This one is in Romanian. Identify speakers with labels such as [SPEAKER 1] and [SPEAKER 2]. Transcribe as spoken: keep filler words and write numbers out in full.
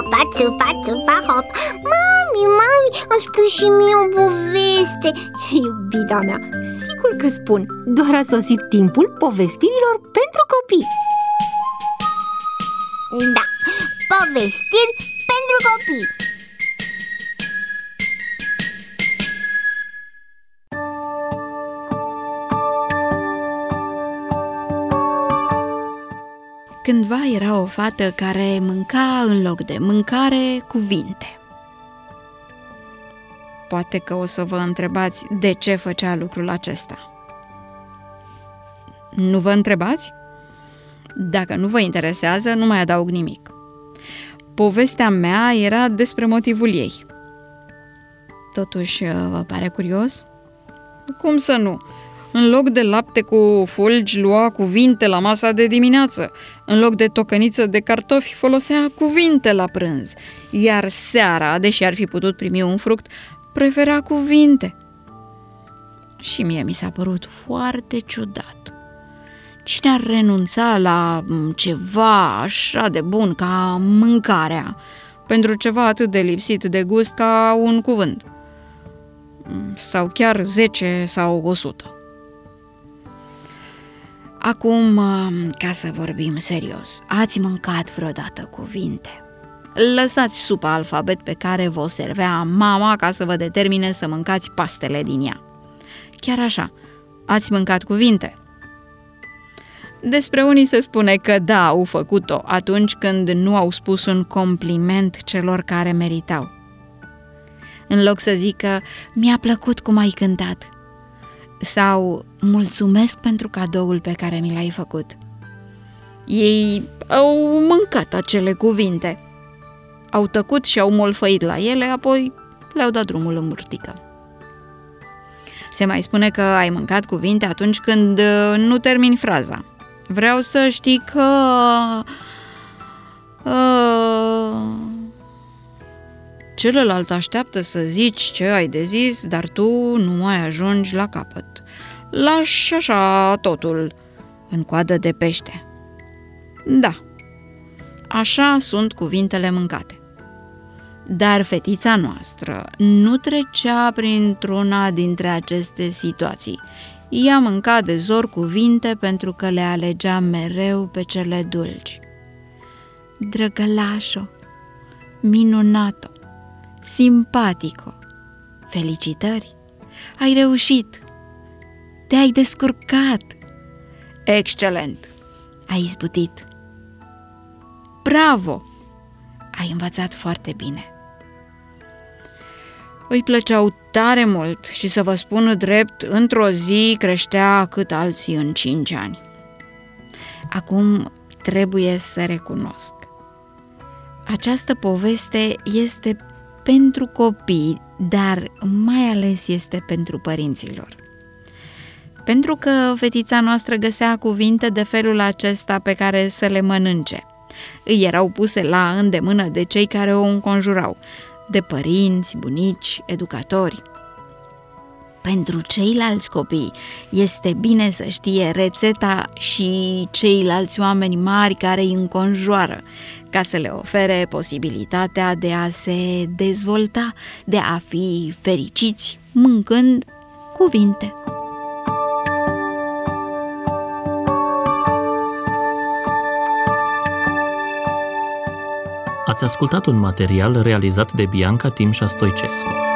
[SPEAKER 1] țupa, țupa, țupa, hop. Mami, mami, îmi spui și mie o poveste.
[SPEAKER 2] Iubita mea, sigur că spun. Doar a sosit timpul povestirilor pentru copii.
[SPEAKER 1] Da, povestiri pentru copii.
[SPEAKER 3] Cândva era o fată care mânca în loc de mâncare cuvinte. Poate că o să vă întrebați de ce făcea lucrul acesta. Nu vă întrebați? Dacă nu vă interesează, nu mai adaug nimic. Povestea mea era despre motivul ei. Totuși, vă pare curios? Cum să nu? În loc de lapte cu fulgi, lua cuvinte la masa de dimineață. În loc de tocăniță de cartofi, folosea cuvinte la prânz. Iar seara, deși ar fi putut primi un fruct, prefera cuvinte. Și mie mi s-a părut foarte ciudat. Cine ar renunța la ceva așa de bun ca mâncarea pentru ceva atât de lipsit de gust ca un cuvânt? Sau chiar zece sau o sută. Acum, ca să vorbim serios, ați mâncat vreodată cuvinte? Lăsați supa alfabet pe care vă servea mama ca să vă determine să mâncați pastele din ea. Chiar așa, ați mâncat cuvinte? Despre unii se spune că da, au făcut-o atunci când nu au spus un compliment celor care meritau. În loc să zică, mi-a plăcut cum ai cântat, sau mulțumesc pentru cadoul pe care mi l-ai făcut. Ei au mâncat acele cuvinte, au tăcut și au molfăit la ele, apoi le-au dat drumul în burtică. Se mai spune că ai mâncat cuvinte atunci când nu termini fraza. Vreau să știi că... Uh... Celălalt așteaptă să zici ce ai de zis, dar tu nu mai ajungi la capăt. Lași așa totul în coadă de pește. Da, așa sunt cuvintele mâncate. Dar fetița noastră nu trecea printr-una dintre aceste situații. Ea mânca de zor cuvinte pentru că le alegea mereu pe cele dulci. Drăgălașo, minunato, simpatico, felicitări, ai reușit, te-ai descurcat, excelent, ai izbutit, bravo, ai învățat foarte bine. Îi plăceau tare mult și, să vă spun drept, într-o zi creștea cât alții în cinci ani. Acum trebuie să recunosc. Această poveste este pentru copii, dar mai ales este pentru părinților. Pentru că fetița noastră găsea cuvinte de felul acesta pe care să le mănânce. Îi erau puse la îndemână de cei care o înconjurau, de părinți, bunici, educatori. Pentru ceilalți copii este bine să știe rețeta și ceilalți oameni mari care îi înconjoară, ca să le ofere posibilitatea de a se dezvolta, de a fi fericiți mâncând cuvinte.
[SPEAKER 4] Ați ascultat un material realizat de Bianca Timșa Stoicescu.